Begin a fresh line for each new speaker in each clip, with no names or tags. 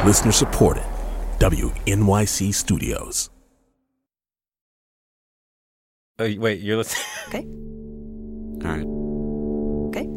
Listener supported. WNYC Studios.
Wait, you're listening?
Okay.
All right.
Okay.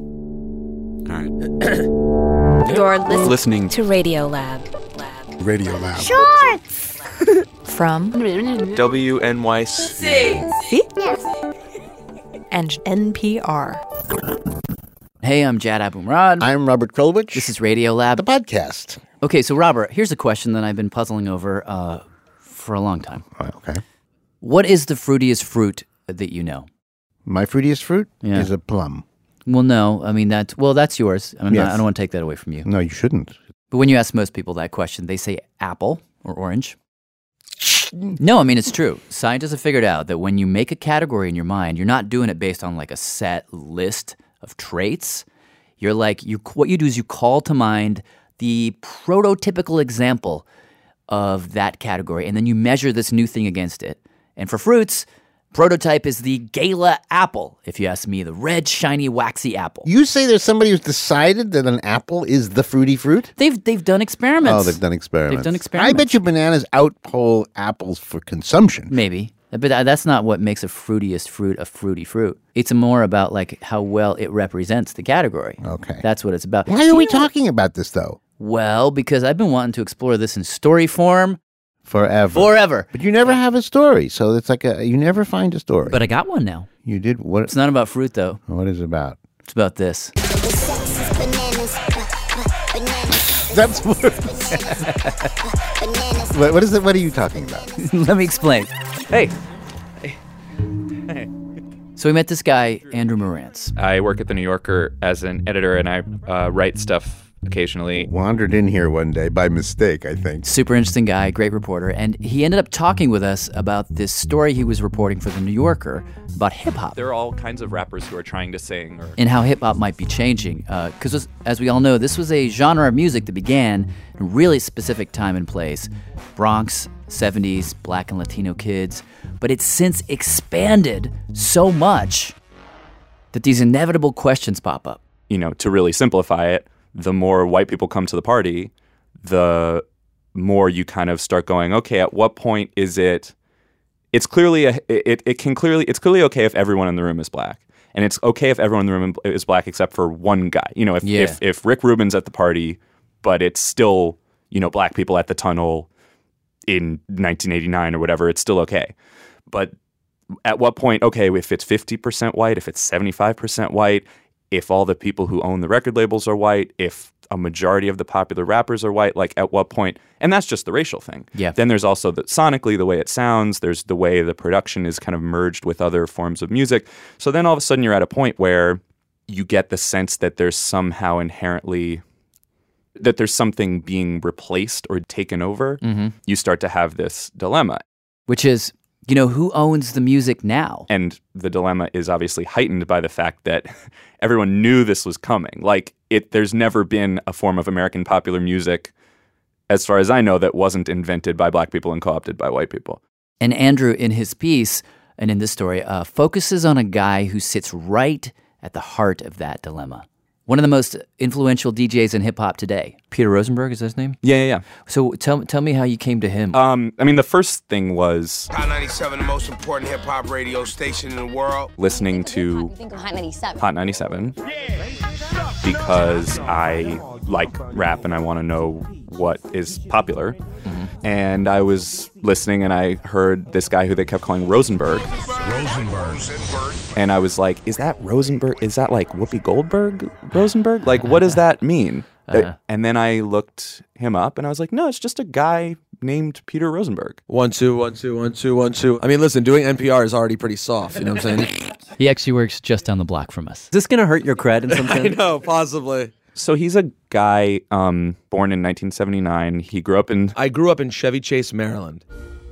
All right.
You're
Listening
to Radio Lab.
Radio Lab.
Shorts! From
WNYC.
See? And NPR.
Hey, I'm Jad Abumrad.
I'm Robert Krulwich.
This is Radio Lab.
the podcast.
Okay, so Robert, here's a question that I've been puzzling over for a long time.
Okay.
What is the fruitiest fruit that you know?
My fruitiest fruit
Yeah.
is a plum.
Well, no. I mean, that's yours. I
Yes.
don't want to take that away from you.
No, you shouldn't.
But when you ask most people that question, they say apple or orange. No, I mean, it's true. Scientists have figured out that when you make a category in your mind, you're not doing it based on like a set list of traits. You're like, what you do is you call to mind the prototypical example of that category, and then you measure this new thing against it. And for fruits, prototype is the Gala apple, if you ask me, the red, shiny, waxy apple.
You say there's somebody who's decided that an apple is the fruity fruit?
They've done experiments.
Oh, they've done experiments.
They've done experiments.
I bet you bananas outpoll apples for consumption.
Maybe. But that's not what makes a fruitiest fruit a fruity fruit. It's more about like how well it represents the category.
Okay.
That's what it's about.
Why are we talking about this, though?
Well, because I've been wanting to explore this in story form
Forever. But you never have a story, so it's like you never find a story.
But I got one now.
You did? What?
It's not about fruit, though.
What is it about?
It's about this.
That's what is it? What are you talking about?
Let me explain. Hey. So we met this guy, Andrew Marantz.
I work at The New Yorker as an editor, and I write stuff occasionally.
Wandered in here one day by mistake, I think.
Super interesting guy, great reporter. And he ended up talking with us about this story he was reporting for The New Yorker about hip-hop.
There are all kinds of rappers who are trying to sing.
And how hip-hop might be changing. Because as we all know, this was a genre of music that began in a really specific time and place. Bronx, 70s, Black and Latino kids. But it's since expanded so much that these inevitable questions pop up.
You know, to really simplify it, the more white people come to the party, the more you kind of start going, okay, at what point is it? It's clearly it's clearly okay if everyone in the room is black, and it's okay if everyone in the room is black except for one guy. You know, if Rick Rubin's at the party, but it's still, you know, black people at the tunnel in 1989 or whatever, it's still okay. But at what point? Okay, if it's 50% white, if it's 75% white. If all the people who own the record labels are white, if a majority of the popular rappers are white, like at what point? And that's just the racial thing.
Yeah.
Then there's also sonically the way it sounds. There's the way the production is kind of merged with other forms of music. So then all of a sudden you're at a point where you get the sense that there's somehow inherently that there's something being replaced or taken over. Mm-hmm. You start to have this dilemma.
Which is, you know, who owns the music now?
And the dilemma is obviously heightened by the fact that everyone knew this was coming. Like, there's never been a form of American popular music, as far as I know, that wasn't invented by black people and co-opted by white people.
And Andrew, in his piece, and in this story, focuses on a guy who sits right at the heart of that dilemma. One of the most influential DJs in hip-hop today. Peter Rosenberg, is that his name?
Yeah.
So tell me how you came to him.
I mean, the first thing was
Hot 97, the most important hip-hop radio station in the world.
Listening to Hot 97 because I like rap and I want to know what is popular. Mm-hmm. And I was listening and I heard this guy who they kept calling Rosenberg. And I was like, is that Rosenberg? Is that like Whoopi Goldberg Rosenberg? Like, what does that mean? And then I looked him up and I was like, no, it's just a guy named Peter Rosenberg.
1 2 1 2 1 2 1 2. I mean, listen, doing NPR is already pretty soft. You know what I'm saying?
He actually works just down the block from us.
Is this going to hurt your cred in some sense?
I know, possibly.
So he's a guy born in 1979. He grew up in...
I grew up in Chevy Chase, Maryland.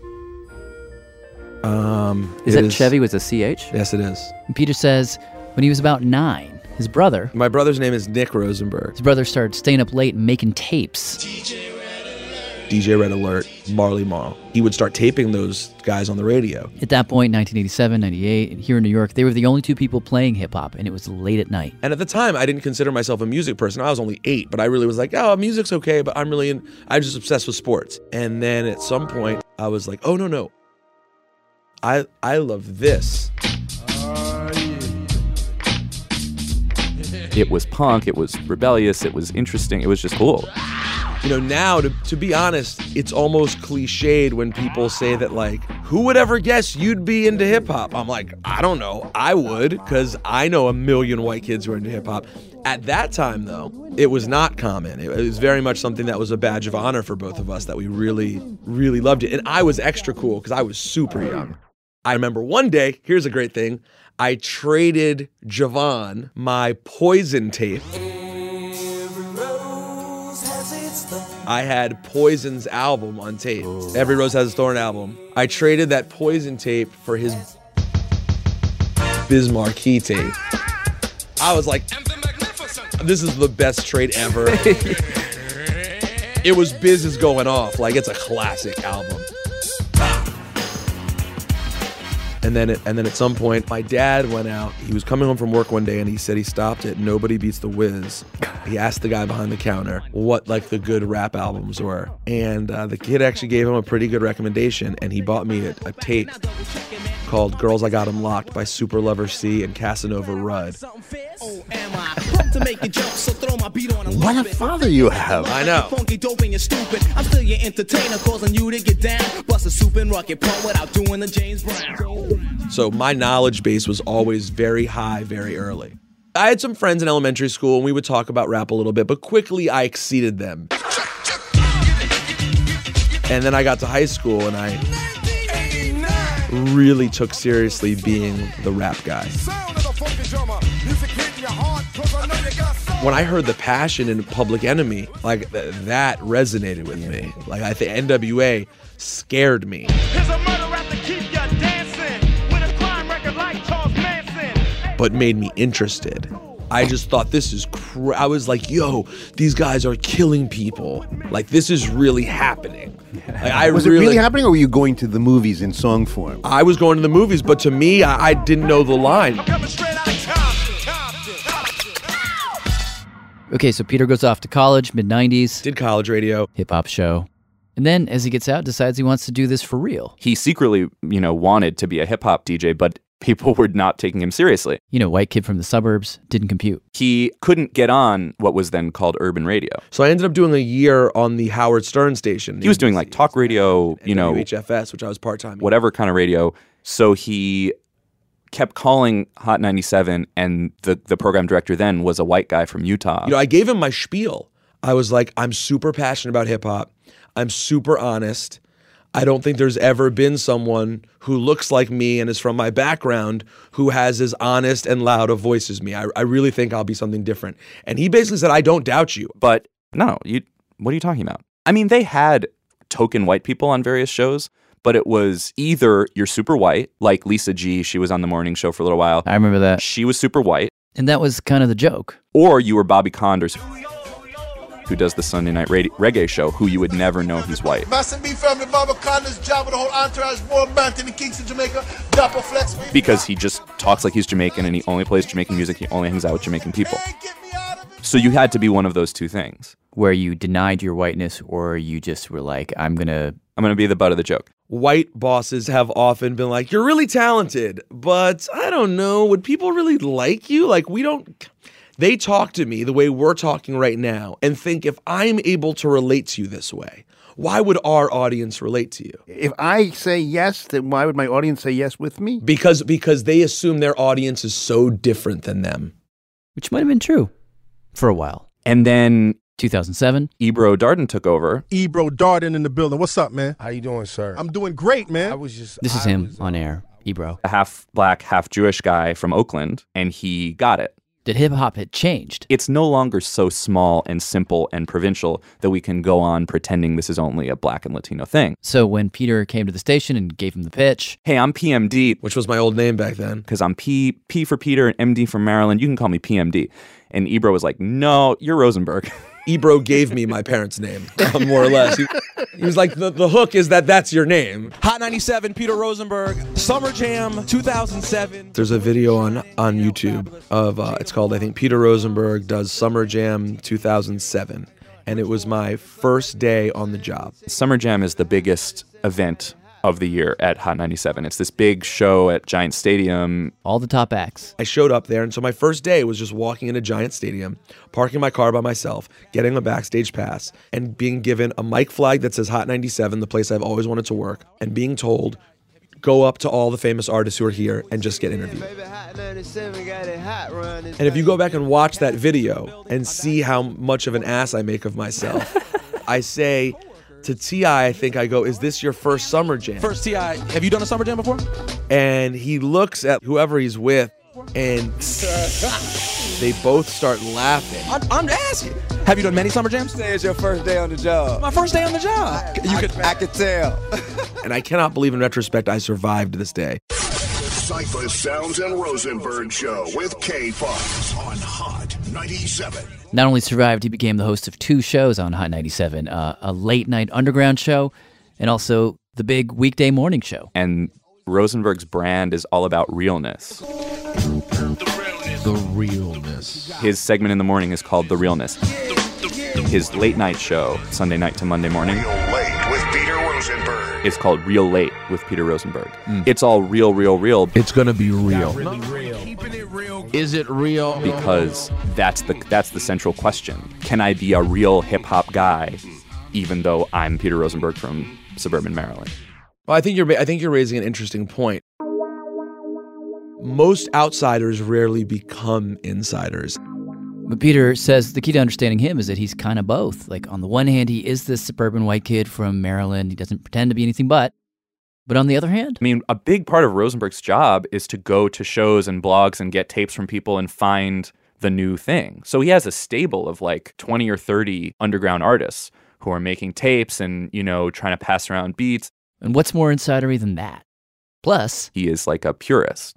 Is that Chevy with a CH?
Yes, it is.
And Peter says when he was about 9, his brother...
My brother's name is Nick Rosenberg.
His brother started staying up late and making tapes.
DJ Red Alert, Marley Marl. He would start taping those guys on the radio.
At that point, 1987, 98, and here in New York, they were the only two people playing hip-hop, and it was late at night.
And at the time, I didn't consider myself a music person. I was only 8, but I really was like, oh, music's okay, but I'm just obsessed with sports. And then at some point, I was like, oh, no. I love this.
It was punk, it was rebellious, it was interesting, it was just cool.
You know, now, to be honest, it's almost cliched when people say that, like, who would ever guess you'd be into hip-hop? I'm like, I don't know. I would, because I know a million white kids who are into hip-hop. At that time, though, it was not common. It was very much something that was a badge of honor for both of us, that we really, really loved it. And I was extra cool because I was super young. I remember one day, here's a great thing, I traded Javon my Poison tape. I had Poison's album on tape. Every Rose Has its Thorn album. I traded that Poison tape for his Biz Markie tape. I was like, this is the best trade ever. It was Biz is Going Off. Like, it's a classic album. And then at some point, my dad went out. He was coming home from work one day, and he said he stopped at Nobody Beats the Wiz. He asked the guy behind the counter what, like, the good rap albums were. And the kid actually gave him a pretty good recommendation, and he bought me a tape called Girls I Got 'Em Locked by Super Lover C and Casanova Rudd.
What a father you have.
I know.
I'm still your entertainer, causing you to get down. Bust a soup and rocket pump without doing the James Brown.
So my knowledge base was always very high, very early. I had some friends in elementary school, and we would talk about rap a little bit, but quickly I exceeded them. And then I got to high school, and I really took seriously being the rap guy. When I heard the passion in Public Enemy, like, that resonated with me. Like, I think NWA scared me. But made me interested. I just thought, this is I was like, yo, these guys are killing people. Like, this is really happening. Like,
Was it really happening, or were you going to the movies in song form?
I was going to the movies, but to me, I didn't know the line.
Okay, so Peter goes off to college, mid-90s.
Did college radio.
Hip-hop show. And then, as he gets out, decides he wants to do this for real.
He secretly, wanted to be a hip-hop DJ, but people were not taking him seriously.
White kid from the suburbs, didn't compute.
He couldn't get on what was then called urban radio.
So I ended up doing a year on the Howard Stern station.
He was doing like talk radio,
WHFS, which I was part-time.
Whatever kind of radio. So he kept calling Hot 97, and the program director then was a white guy from Utah.
I gave him my spiel. I was like, I'm super passionate about hip-hop. I'm super honest. I don't think there's ever been someone who looks like me and is from my background who has as honest and loud a voice as me. I really think I'll be something different. And he basically said, I don't doubt you.
But no, what are you talking about? I mean, they had token white people on various shows, but it was either you're super white, like Lisa G, she was on the morning show for a little while.
I remember that.
She was super white.
And that was kind of the joke.
Or you were Bobby Condors, who does the Sunday night reggae show, who you would never know he's white. Because he just talks like he's Jamaican, and he only plays Jamaican music, he only hangs out with Jamaican people. So you had to be one of those two things.
Where you denied your whiteness, or you just were like, I'm gonna
be the butt of the joke.
White bosses have often been like, you're really talented, but I don't know, would people really like you? Like, they talk to me the way we're talking right now and think, if I'm able to relate to you this way, why would our audience relate to you?
If I say yes, then why would my audience say yes with me?
Because they assume their audience is so different than them.
Which might have been true for a while.
And then
2007,
Ebro Darden took over.
Ebro Darden in the building. What's up, man?
How you doing, sir?
I'm doing great, man.
This is him on air, Ebro.
A half black, half Jewish guy from Oakland, and he got it.
That hip-hop had changed.
It's no longer so small and simple and provincial that we can go on pretending this is only a black and Latino thing.
So when Peter came to the station and gave him the pitch,
hey, I'm PMD.
Which was my old name back then.
Because I'm P for Peter and MD from Maryland. You can call me PMD. And Ebro was like, no, you're Rosenberg.
Ebro gave me my parents' name, more or less. He was like, the hook is that's your name.
Hot 97, Peter Rosenberg, Summer Jam 2007.
There's a video on YouTube of, it's called, I think, Peter Rosenberg does Summer Jam 2007. And it was my first day on the job.
Summer Jam is the biggest event of the year at Hot 97. It's this big show at Giant Stadium.
All the top acts.
I showed up there, and so my first day was just walking into Giant Stadium, parking my car by myself, getting a backstage pass, and being given a mic flag that says Hot 97, the place I've always wanted to work, and being told, go up to all the famous artists who are here and just get interviewed. And if you go back and watch that video and see how much of an ass I make of myself, I say to T.I., I think I go, is this your first Summer Jam?
First T.I., have you done a Summer Jam before?
And he looks at whoever he's with, and they both start laughing.
I'm asking. Have you done many Summer Jams?
Say it's your first day on the job.
My first day on the job.
I could tell.
And I cannot believe in retrospect I survived this day.
Cypher Sounds and Rosenberg Show with K-Fox on Hot 97.
Not only survived, he became the host of 2 shows on Hot 97, a late-night underground show and also the big weekday morning show.
And Rosenberg's brand is all about realness.
The realness.
His segment in the morning is called The Realness. His late-night show, Sunday night to Monday morning,
Real Late with Peter Rosenberg.
It's called Real Late with Peter Rosenberg. It's all real, real, real.
It's gonna be real. Is it real?
Because that's the central question. Can I be a real hip-hop guy even though I'm Peter Rosenberg from suburban Maryland?
Well, I think you're raising an interesting point. Most outsiders rarely become insiders.
But Peter says the key to understanding him is that he's kind of both. Like, on the one hand, he is this suburban white kid from Maryland. He doesn't pretend to be anything but. But on the other hand...
I mean, a big part of Rosenberg's job is to go to shows and blogs and get tapes from people and find the new thing. So he has a stable of like 20 or 30 underground artists who are making tapes and, you know, trying to pass around beats.
And what's more insidery than that? Plus...
he is like a purist.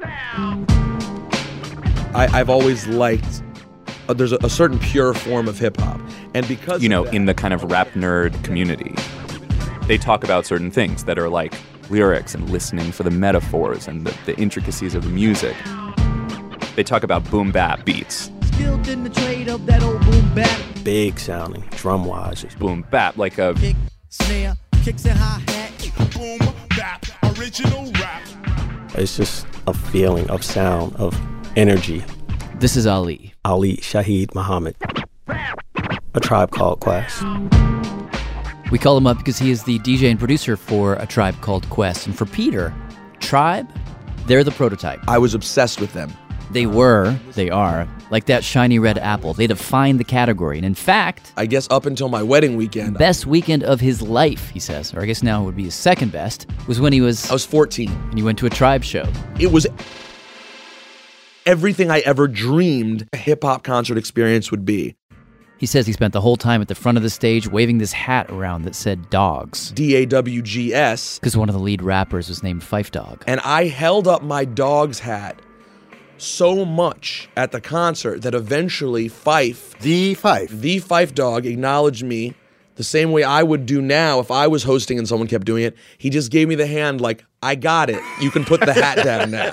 I've always liked... there's a certain pure form of hip-hop. And because
you know, in the kind of rap nerd community, they talk about certain things that are like lyrics and listening for the metaphors and the intricacies of the music. They talk about boom bap beats.
Skilled in the trade of that old boom bap.
Big sounding, drum-wise.
Boom bap, like a...
kick, snare, kicks and hi-hat.
Boom bap, original rap.
It's just a feeling of sound, of energy.
This is Ali.
Ali Shaheed Muhammad. A Tribe Called Quest.
We call him up because he is the DJ and producer for A Tribe Called Quest. And for Peter, Tribe, they're the prototype.
I was obsessed with them.
They are, like that shiny red apple. They defined the category. And in fact...
I guess up until my wedding weekend...
best weekend of his life, he says, or I guess now it would be his second best, was when I was
14.
And he went to a Tribe show.
It was everything I ever dreamed a hip-hop concert experience would be.
He says he spent the whole time at the front of the stage waving this hat around that said Dogs.
DAWGS.
Because one of the lead rappers was named Phife Dawg.
And I held up my Dogs hat so much at the concert that eventually Phife, the Phife Dawg, acknowledged me the same way I would do now if I was hosting and someone kept doing it. He just gave me the hand like, I got it. You can put the hat down now.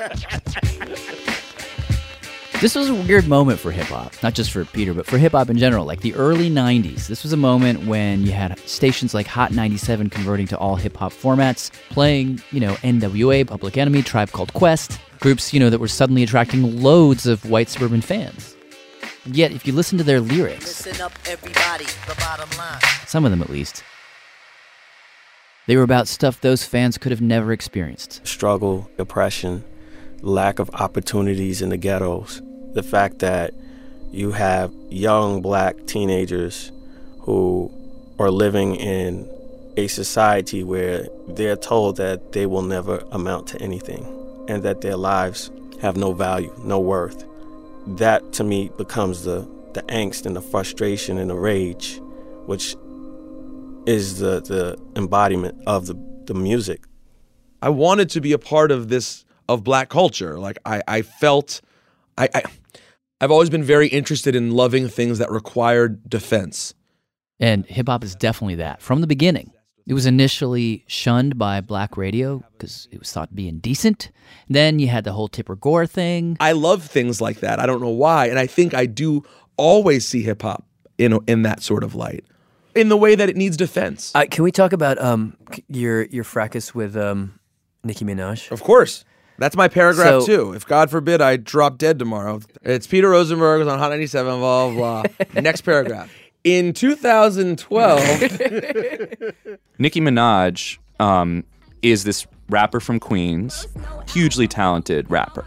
This was a weird moment for hip-hop, not just for Peter, but for hip-hop in general, like the early 90s. This was a moment when you had stations like Hot 97 converting to all hip-hop formats, playing, you know, NWA, Public Enemy, Tribe Called Quest, groups, you know, that were suddenly attracting loads of white suburban fans. And yet, if you listen to their lyrics,
Listen up, everybody, the bottom line.
some of them at least, they were about stuff those fans could have never experienced.
Struggle, depression, lack of opportunities in the ghettos. The fact that you have young black teenagers who are living in a society where they're told that they will never amount to anything and that their lives have no value, no worth. That, to me, becomes the angst and the frustration and the rage, which is the embodiment of the music.
I wanted to be a part of this, of black culture. Like, I felt... I've always been very interested in loving things that required defense.
And hip-hop is definitely that. From the beginning, it was initially shunned by black radio because it was thought to be indecent. Then you had the whole Tipper Gore thing.
I love things like that. I don't know why. And I think I do always see hip-hop in that sort of light, in the way that it needs defense.
Can we talk about your fracas with Nicki Minaj?
Of course. That's my paragraph, too. If, God forbid, I drop dead tomorrow. It's Peter Rosenberg was on Hot 97, blah, blah, blah. Next paragraph. In 2012...
Nicki Minaj is this rapper from Queens, hugely talented rapper.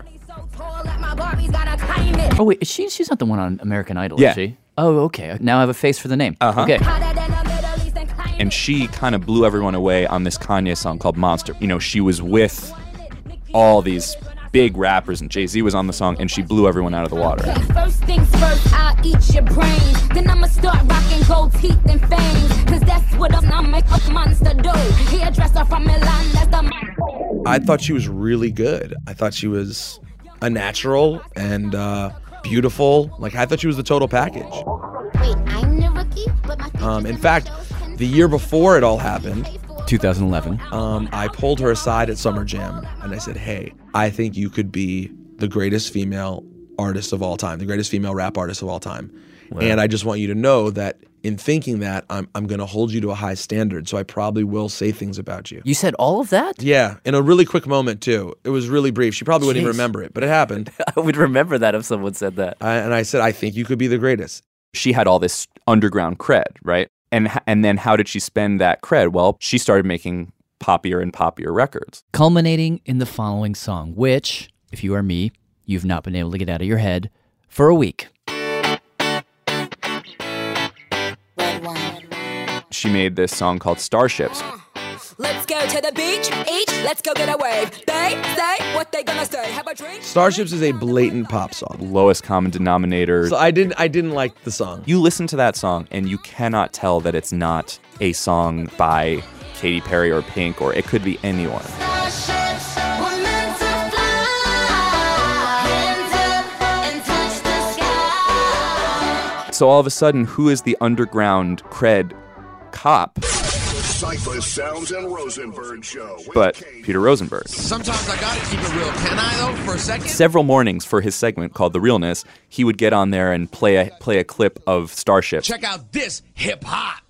Oh, wait, she's not the one on American Idol,
Yeah.
is she? Oh, okay. Now I have a face for the name. Okay.
And she kind of blew everyone away on this Kanye song called Monster. You know, she was with all these big rappers, and Jay-Z was on the song, and she blew everyone out of the water.
First things first, I'll eat your brains. Then I'ma start rocking gold teeth and fangs. Cause that's what I'll make a monster do. Hairdresser from Milan, that's the...
I thought she was really good. I thought she was a natural and beautiful. Like, I thought she was the total package.
Wait, I'm the rookie? But my
In fact, the year before it all happened,
2011.
I pulled her aside at Summer Jam and I said, hey, I think you could be the greatest female artist of all time, the greatest female rap artist of all time. Wow. And I just want you to know that in thinking that, I'm going to hold you to a high standard, so I probably will say things about you.
You said all of that?
Yeah, in a really quick moment, too. It was really brief. She probably wouldn't even remember it, but it happened.
I would remember that if someone said that.
And I said, I think you could be the greatest.
She had all this underground cred, right? And then how did she spend that cred? Well, she started making poppier and poppier records.
Culminating in the following song, which, if you are me, you've not been able to get out of your head for a week.
She made this song called Starships.
Let's go to the beach, each, let's go get a wave. They say what they gonna say. Have a drink?
Starships is a blatant pop song.
Lowest common denominator.
So I didn't like the song.
You listen to that song and you cannot tell that it's not a song by Katy Perry or Pink, or it could be anyone. So all of a sudden, who is the underground cred cop?
Cypher Sounds and Rosenberg Show.
But Peter Rosenberg.
Sometimes I gotta keep it real. Can I, though, for a second?
Several mornings for his segment called The Realness, he would get on there and play a clip of Starships.
Check out this hip-hop.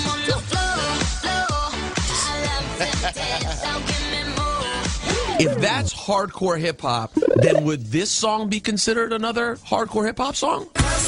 If that's hardcore hip-hop, then would this song be considered another hardcore hip-hop song?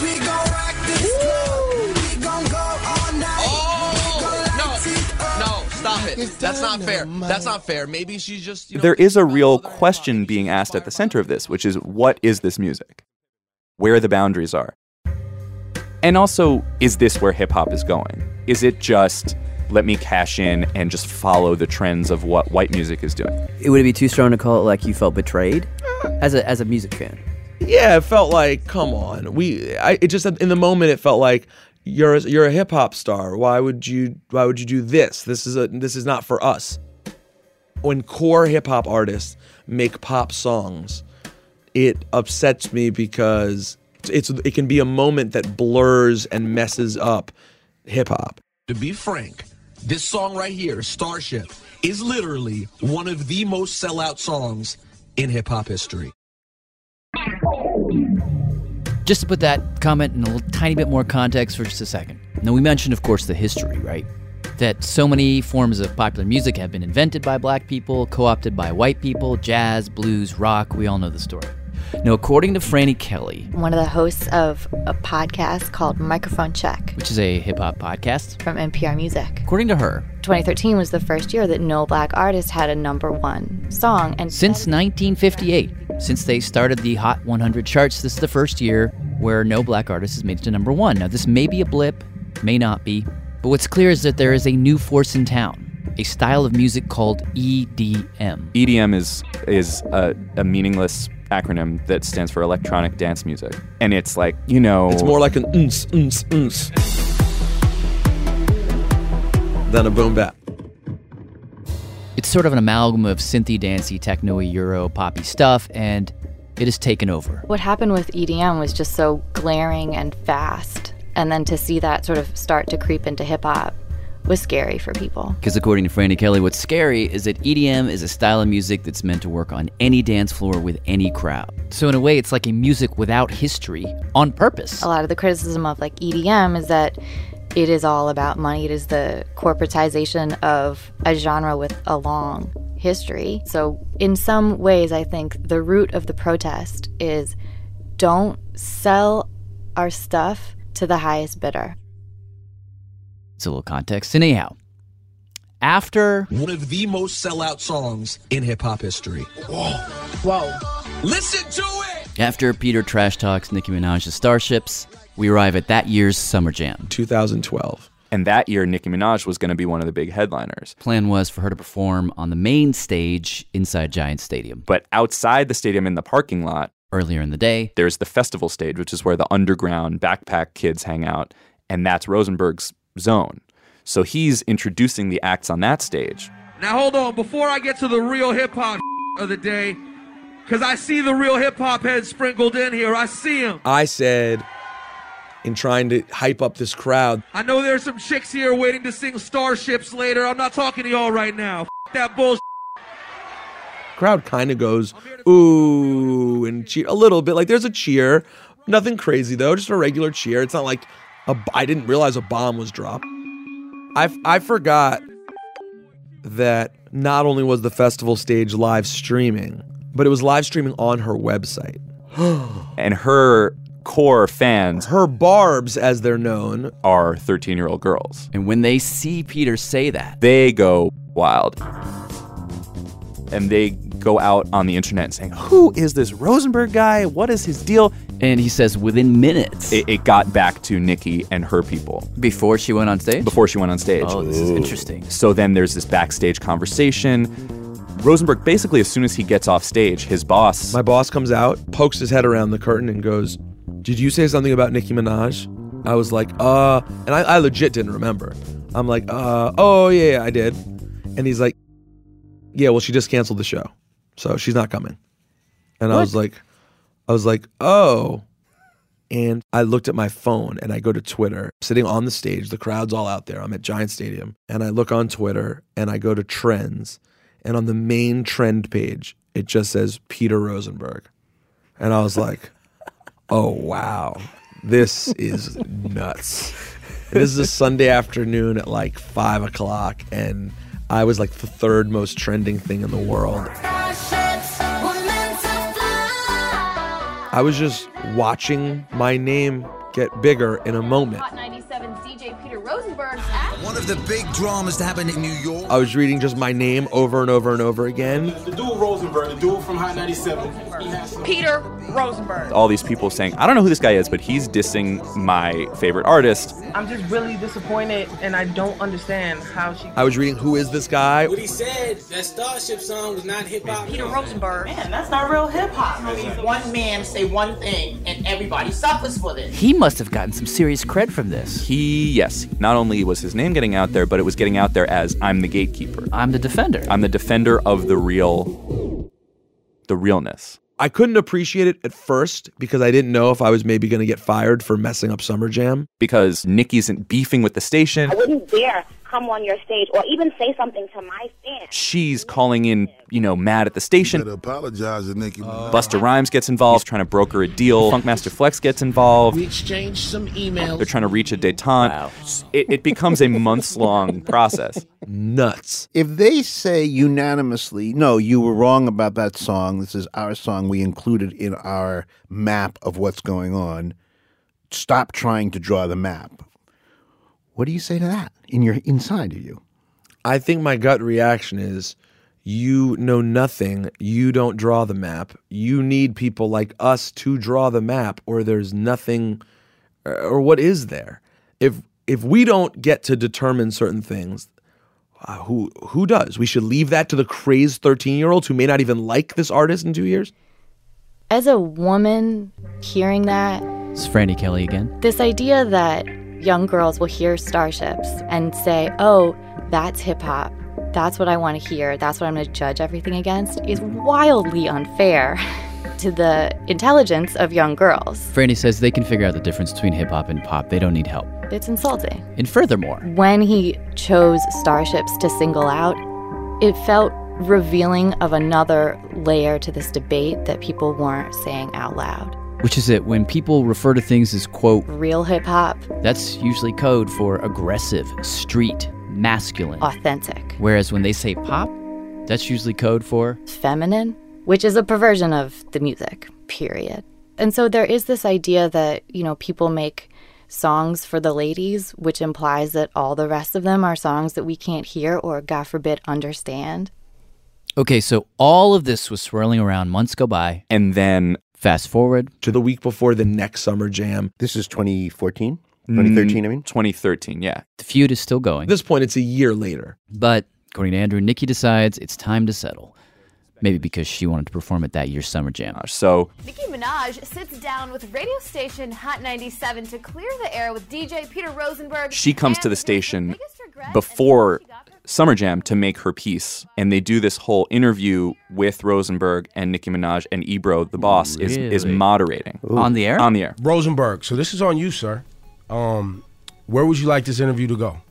No, stop it. That's not fair. That's not fair. Maybe she's just...
There is a real question being asked at the center of this, which is, what is this music? Where the boundaries are? And also, is this where hip-hop is going? Is it just, let me cash in and just follow the trends of what white music is doing?
Would it be too strong to call it like you felt betrayed as a music fan?
Yeah, it felt like, come on. It just, in the moment, it felt like, you're a hip hop star. Why would you do this? This is not for us. When core hip hop artists make pop songs, it upsets me because it can be a moment that blurs and messes up hip hop.
To be frank, this song right here, Starship, is literally one of the most sellout songs in hip hop history.
Just to put that comment in a tiny bit more context for just a second. Now, we mentioned, of course, the history, right? That so many forms of popular music have been invented by black people, co-opted by white people, jazz, blues, rock, we all know the story. Now, according to Franny Kelly,
one of the hosts of a podcast called Microphone Check,
which is a hip-hop podcast
from NPR Music.
According to her,
2013 was the first year that no black artist had a #1 song. And
since 1958, since they started the Hot 100 charts, this is the first year where no black artist has made it to #1. Now, this may be a blip, may not be, but what's clear is that there is a new force in town. A style of music called EDM.
EDM is a meaningless acronym that stands for electronic dance music. And it's like,
It's more like an than a boom bap.
It's sort of an amalgam of synthy, dancey, techno-y, Euro, poppy stuff, and It has taken over.
What happened with EDM was just so glaring and fast. And then to see that sort of start to creep into hip-hop was scary for people.
Because according to Franny Kelly, what's scary is that EDM is a style of music that's meant to work on any dance floor with any crowd. So in a way, it's like a music without history on purpose.
A lot of the criticism of like EDM is that it is all about money. It is the corporatization of a genre with a long history. So in some ways, I think the root of the protest is don't sell our stuff to the highest bidder.
It's a little context. And anyhow, after
one of the most sellout songs in hip-hop history. Whoa. Listen to it!
After Peter trash talks Nicki Minaj's Starships, we arrive at that year's Summer Jam.
2012.
And that year, Nicki Minaj was going to be one of the big headliners.
Plan was for her to perform on the main stage inside Giant Stadium.
But outside the stadium in the parking lot,
earlier in the day,
there's the festival stage, which is where the underground backpack kids hang out. And that's Rosenberg's zone. So he's introducing the acts on that stage.
Now hold on, before I get to the real hip-hop of the day, because I see the real hip-hop heads sprinkled in here. I see them.
I said, in trying to hype up this crowd,
I know there's some chicks here waiting to sing Starships later. I'm not talking to y'all right now. That bullshit.
Crowd kind of goes, ooh, and cheer a little bit. Like there's a cheer. Nothing crazy, though. Just a regular cheer. It's not like I didn't realize a bomb was dropped. I forgot that not only was the festival stage live streaming, but it was live streaming on her website.
And her core fans,
her barbs as they're known,
are 13-year-old girls.
And when they see Peter say that,
they go wild. And they go out on the internet saying, who is this Rosenberg guy? What is his deal?
And he says within minutes,
it got back to Nicki and her people.
Before she went on stage?
Before she went on stage.
Oh, this is interesting.
So then there's this backstage conversation. Rosenberg, basically, as soon as he gets off stage, his boss...
My boss comes out, pokes his head around the curtain and goes, did you say something about Nicki Minaj? I was like, and I legit didn't remember. I'm like, oh, yeah, I did. And he's like, yeah, well, she just canceled the show, so she's not coming. And what? I was like, oh. And I looked at my phone and I go to Twitter, sitting on the stage, the crowd's all out there. I'm at Giant Stadium. And I look on Twitter and I go to trends. And on the main trend page, it just says Peter Rosenberg. And I was like, oh, wow, this is nuts. And this is a Sunday afternoon at like 5 o'clock. And I was like the third most trending thing in the world. I was just watching my name get bigger in a moment.
Hot 97's DJ Peter Rosenberg's
one of the big dramas to happen in New York.
I was reading just my name over and over and over again.
The dude Rosenberg, the dude from Hot 97.
Peter Rosenberg.
All these people saying, I don't know who this guy is, but he's dissing my favorite artist.
I'm just really disappointed, and I don't understand how she...
I was reading, who is this guy?
What he said, that Starship song was not hip-hop.
Peter Rosenberg.
Man, that's not real hip-hop. I mean, one man say one thing, and everybody suffers for this.
He must have gotten some serious cred from this.
Yes. Not only was his name getting out there, but it was getting out there as, I'm the gatekeeper.
I'm the defender.
I'm the defender of the realness.
I couldn't appreciate it at first because I didn't know if I was maybe going to get fired for messing up Summer Jam.
Because Nicki's beefing with the station.
I wouldn't dare come on your stage or even say something to my fans.
She's calling in, mad at the station.
You better apologize to Nicki Minaj.
Busta Rhymes gets involved. He's trying to broker a deal. Funkmaster Flex gets involved.
We exchanged some emails.
They're trying to reach a détente. Wow. It becomes a months-long process.
Nuts.
If they say unanimously, no, you were wrong about that song, this is our song, we included in our map of what's going on, stop trying to draw the map. What do you say to that inside of you?
I think my gut reaction is, you know nothing, you don't draw the map. You need people like us to draw the map, or there's nothing, or what is there? If we don't get to determine certain things, who does? We should leave that to the crazed 13-year-olds who may not even like this artist in 2 years?
As a woman hearing that...
It's Franny Kelly again.
This idea that young girls will hear Starships and say, oh, that's hip-hop. That's what I want to hear. That's what I'm going to judge everything against is wildly unfair to the intelligence of young girls.
Franny says they can figure out the difference between hip-hop and pop. They don't need help.
It's insulting.
And furthermore,
when he chose Starships to single out, it felt revealing of another layer to this debate that people weren't saying out loud.
Which is that when people refer to things as, quote,
real hip-hop,
that's usually code for aggressive, street, masculine,
authentic.
Whereas when they say pop, that's usually code for
feminine, which is a perversion of the music, period. And so there is this idea that, people make songs for the ladies, which implies that all the rest of them are songs that we can't hear or, God forbid, understand.
Okay, so all of this was swirling around, months go by.
And then
fast forward
to the week before the next Summer Jam.
This is 2014? 2013, I mean?
2013, yeah.
The feud is still going.
At this point, it's a year later.
But according to Andrew, Nicki decides it's time to settle. Maybe because she wanted to perform at that year's Summer Jam.
So
Nicki Minaj sits down with radio station Hot 97 to clear the air with DJ Peter Rosenberg.
She comes to the station before Summer Jam to make her piece, and they do this whole interview with Rosenberg, and Nicki Minaj and Ebro, the boss, is moderating.
On the air?
On the air.
Rosenberg, so this is on you, sir. Where would you like this interview to go?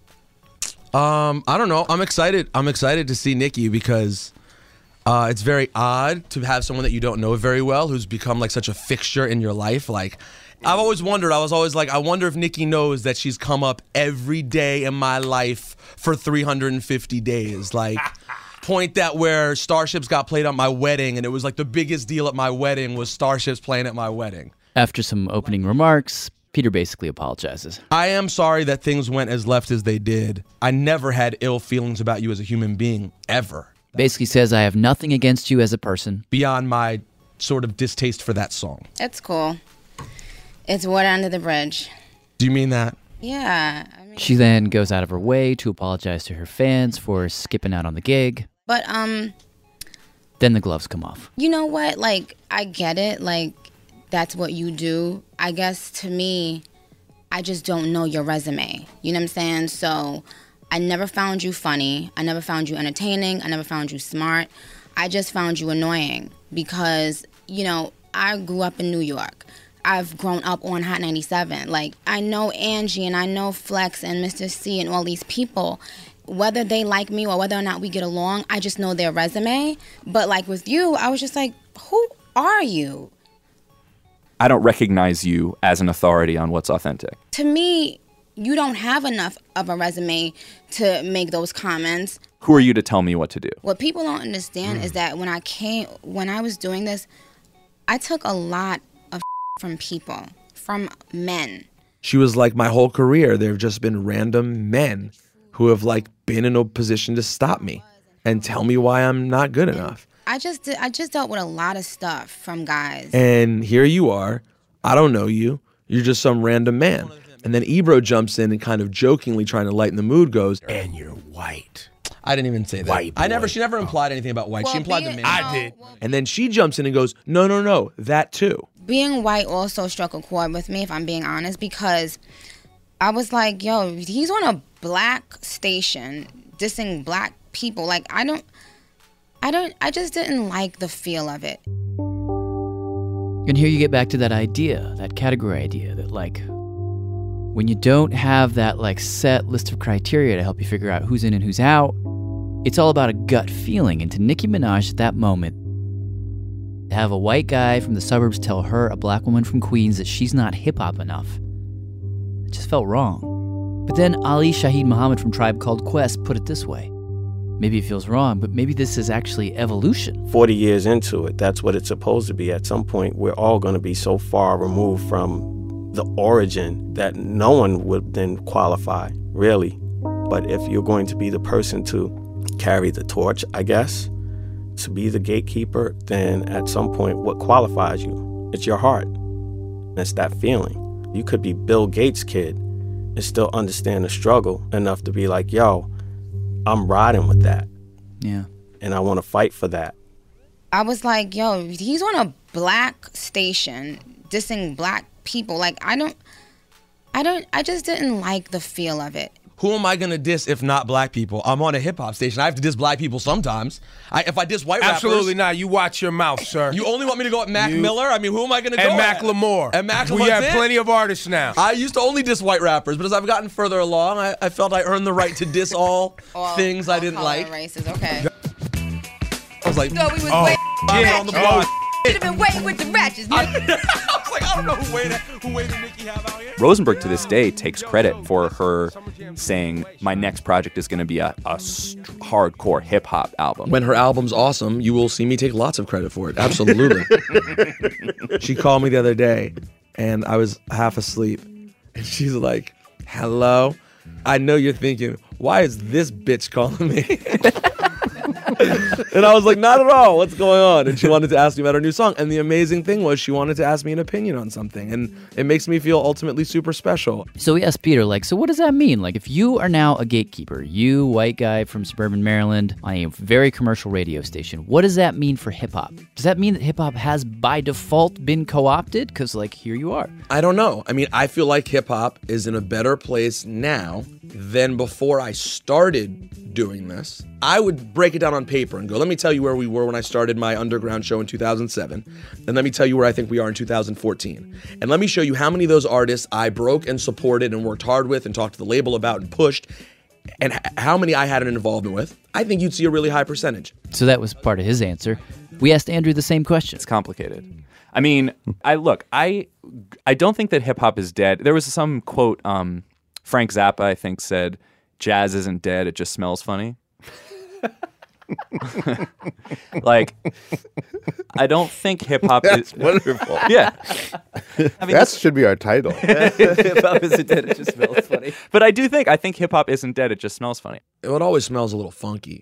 I don't know. I'm excited. I'm excited to see Nicki because it's very odd to have someone that you don't know very well who's become like such a fixture in your life. Like, I've always wondered, I was always like, I wonder if Nicki knows that she's come up every day in my life for 350 days. Like, point that where Starships got played at my wedding, and it was like the biggest deal at my wedding was Starships playing at my wedding.
After some opening remarks, Peter basically apologizes.
I am sorry that things went as left as they did. I never had ill feelings about you as a human being, ever.
Basically says, I have nothing against you as a person.
Beyond my sort of distaste for that song.
It's cool. It's water under the bridge.
Do you mean that?
Yeah.
She then goes out of her way to apologize to her fans for skipping out on the gig.
But,
then the gloves come off.
You know what? Like, I get it. Like, that's what you do. I guess to me, I just don't know your resume. You know what I'm saying? So I never found you funny. I never found you entertaining. I never found you smart. I just found you annoying because, I grew up in New York. I've grown up on Hot 97. Like, I know Angie and I know Flex and Mr. C and all these people. Whether they like me or whether or not we get along, I just know their resume. But like with you, I was just like, who are you?
I don't recognize you as an authority on what's authentic.
To me, you don't have enough of a resume to make those comments.
Who are you to tell me what to do?
What people don't understand is that when I was doing this, I took a lot of from people, from men.
She was like, my whole career, there have just been random men who have like been in a position to stop me and tell me why I'm not good enough.
I just dealt with a lot of stuff from guys.
And here you are. I don't know you. You're just some random man. And then Ebro jumps in and kind of jokingly trying to lighten the mood goes,
and you're white.
I didn't even say that.
White boy.
She never implied anything about white.
Well,
she implied the man.
I did.
And then she jumps in and goes, no, that too.
Being white also struck a chord with me, if I'm being honest, because I was like, yo, he's on a black station dissing black people. Like, I just didn't like the feel of it.
And here you get back to that idea, that category idea, that like, when you don't have that like set list of criteria to help you figure out who's in and who's out, it's all about a gut feeling. And to Nicki Minaj at that moment, to have a white guy from the suburbs tell her, a black woman from Queens, that she's not hip-hop enough, it just felt wrong. But then Ali Shaheed Muhammad from Tribe Called Quest put it this way. Maybe it feels wrong, but maybe this is actually evolution.
40 years into it, that's what it's supposed to be. At some point, we're all going to be so far removed from the origin that no one would then qualify, really. But if you're going to be the person to carry the torch, I guess, to be the gatekeeper, then at some point, what qualifies you? It's your heart. It's that feeling. You could be Bill Gates' kid and still understand the struggle enough to be like, yo, I'm riding with that.
Yeah.
And I want to fight for that.
I was like, yo, he's on a black station dissing black people. Like, I just didn't like the feel of it.
who am I going to diss if not black people? I'm on a hip hop station. I have to diss black people sometimes. If I diss white rappers.
Absolutely not. You watch your mouth, sir.
You only want me to go at Mac Miller? I mean, who am I going to go at?
And Macklemore.
And Macklemore.
We have plenty of artists now.
I used to only diss white rappers, but as I've gotten further along, I felt I earned the right to diss all things I didn't like.
Races, okay.
I was like,
So we was waiting
on the block.
Should have been waiting with the ratchets.
I was like, I don't know who way did Nicki have out here.
Rosenberg to this day takes credit for her saying, my next project is going to be a hardcore hip-hop album.
When her album's awesome, you will see me take lots of credit for it. Absolutely. She called me the other day, and I was half asleep. And she's like, hello? I know you're thinking, why is this bitch calling me? And I was like, not at all. What's going on? And she wanted to ask me about her new song. And the amazing thing was she wanted to ask me an opinion on something. And it makes me feel ultimately super special.
So we asked Peter, so what does that mean? If you are now a gatekeeper, you, white guy from suburban Maryland, on a very commercial radio station, what does that mean for hip-hop? Does that mean that hip-hop has, by default, been co-opted? Because, here you are.
I don't know. I mean, I feel like hip-hop is in a better place now than before I started doing this. I would break it down on paper and go, let me tell you where we were when I started my underground show in 2007. And let me tell you where I think we are in 2014. And let me show you how many of those artists I broke and supported and worked hard with and talked to the label about and pushed, and how many I had an involvement with. I think you'd see a really high percentage.
So that was part of his answer. We asked Andrew the same question.
It's complicated. I mean, I don't think that hip-hop is dead. There was some quote, Frank Zappa, I think, said, jazz isn't dead, it just smells funny. I don't think hip-hop is...
wonderful.
Yeah. I mean,
that should be our title.
Hip-hop isn't dead, it just smells funny.
But I think hip-hop isn't dead, it just smells funny.
It always smells a little funky.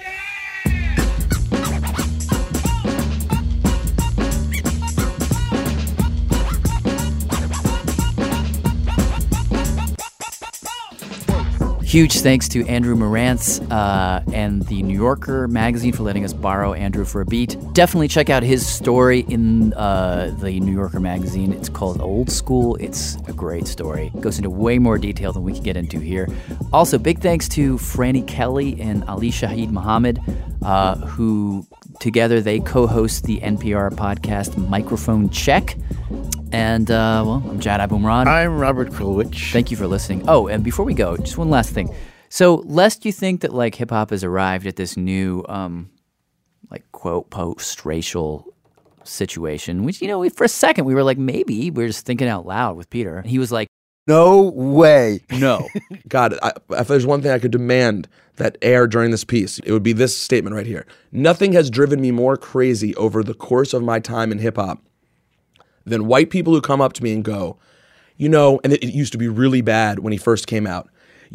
Huge thanks to Andrew Marantz and the New Yorker magazine for letting us borrow Andrew for a beat. Definitely check out his story in the New Yorker magazine. It's called Old School. It's a great story. It goes into way more detail than we can get into here. Also, big thanks to Franny Kelly and Ali Shaheed Muhammad, who together they co-host the NPR podcast Microphone Check. And, I'm Jad Abumrad. I'm
Robert Krulwich.
Thank you for listening. Oh, and before we go, just one last thing. So, lest you think that, hip-hop has arrived at this new, quote, post-racial situation, which, for a second we were like, maybe. We were just thinking out loud with Peter. He was like,
no way.
No.
God, if there's one thing I could demand that air during this piece, it would be this statement right here. Nothing has driven me more crazy over the course of my time in hip-hop than white people who come up to me and go, and it used to be really bad when he first came out,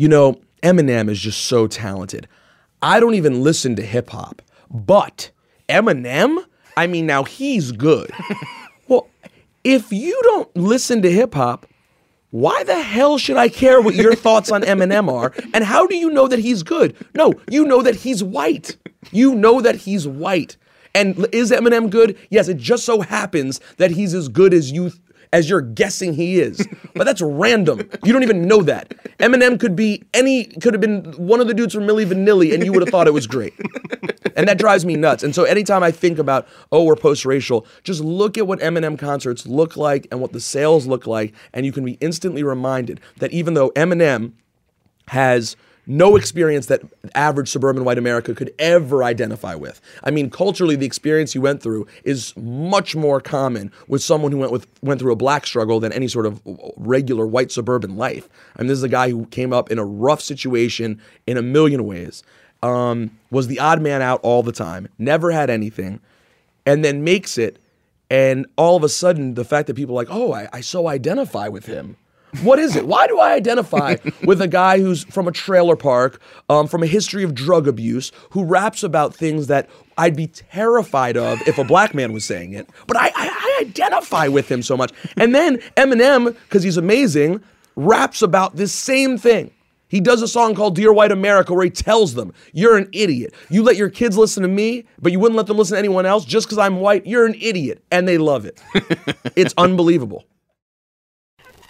Eminem is just so talented. I don't even listen to hip hop, but Eminem, now he's good. Well, if you don't listen to hip hop, why the hell should I care what your thoughts on Eminem are? And how do you know that he's good? No, you know that he's white. You know that he's white. And is Eminem good? Yes, it just so happens that he's as good as you're guessing he is. But that's random. You don't even know that. Eminem could have been one of the dudes from Milli Vanilli, and you would have thought it was great. And that drives me nuts. And so anytime I think about, we're post-racial, just look at what Eminem concerts look like and what the sales look like, and you can be instantly reminded that even though Eminem has no experience that average suburban white America could ever identify with. Culturally, the experience he went through is much more common with someone who went through a black struggle than any sort of regular white suburban life. This is a guy who came up in a rough situation in a million ways, was the odd man out all the time, never had anything, and then makes it, and all of a sudden, the fact that people are like, I so identify with him. What is it? Why do I identify with a guy who's from a trailer park, from a history of drug abuse, who raps about things that I'd be terrified of if a black man was saying it? But I identify with him so much. And then Eminem, because he's amazing, raps about this same thing. He does a song called Dear White America where he tells them, you're an idiot. You let your kids listen to me, but you wouldn't let them listen to anyone else just because I'm white. You're an idiot. And they love it. It's unbelievable.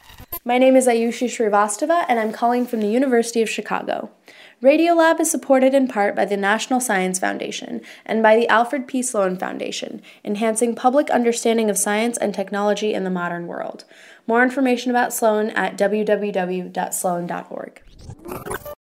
My name is Ayushi Srivastava, and I'm calling from the University of Chicago. Radiolab is supported in part by the National Science Foundation and by the Alfred P. Sloan Foundation, enhancing public understanding of science and technology in the modern world. More information about Sloan at www.sloan.org.